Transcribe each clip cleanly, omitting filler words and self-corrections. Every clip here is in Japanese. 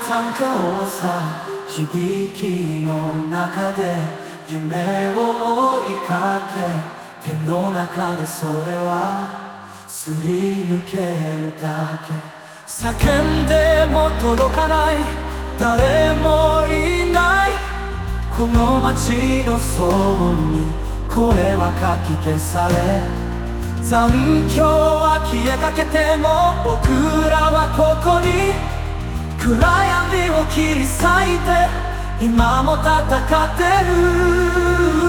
単価をさ響きの中で夢を追いかけ手の中でそれはすり抜けるだけ叫んでも届かない誰もいないこの街の騒音に声はかき消され残響は消えかけても僕らはここに暗闇を切り裂いて今も戦ってる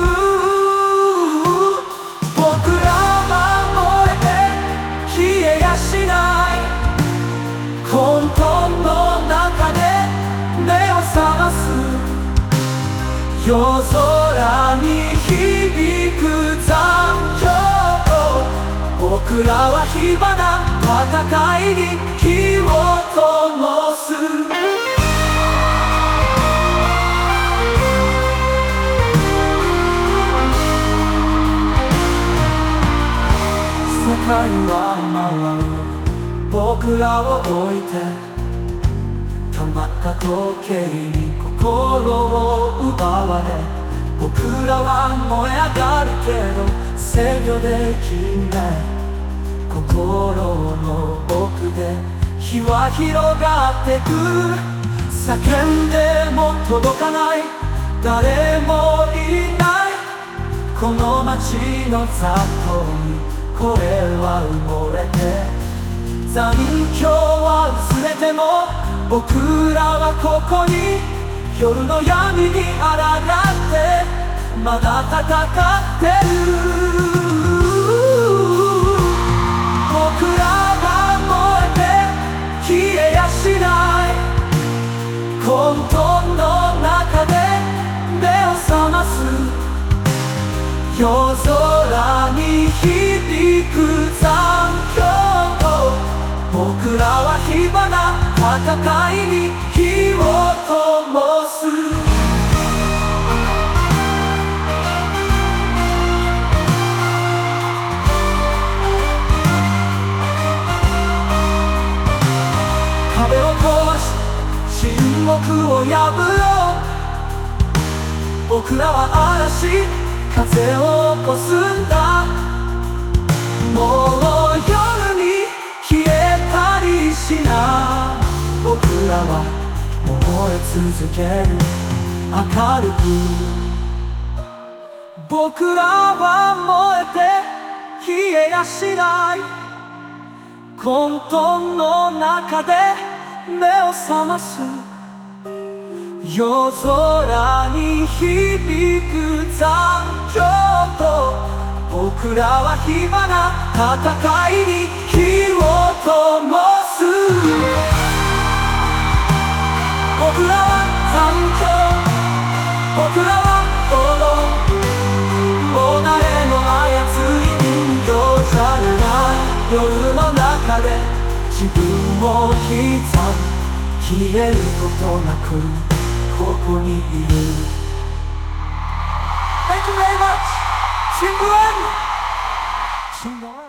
僕らは燃えて消えやしない混沌の中で目を覚ます夜空に響く残響僕らは火花戦いに火を灯す世界は回る僕らを置いて溜まった時計に心を奪われ僕らは燃え上がるけど制御できない心の奥で火は広がってく叫んでも届かない誰もいないこの街の雑踏に声は埋もれて残響は薄れても僕らはここに夜の闇に抗ってまだ戦ってる僕らは燃えて消えやしない混沌の中で目を覚ます夜空に響く残響僕らは火花戦いに火を灯す壁を壊し沈黙を破ろう僕らは嵐風を起こすんだもう夜に消えたりしない僕らは燃え続ける明るく僕らは燃えて消えやしない混沌の中で目を覚ます夜空に響く残響と僕らは火花戦いに火を灯す僕らは残響僕らは炎もう誰も操り人形じゃない夜の中で自分を刻む消えることなくここにいる Thank you very much! 新聞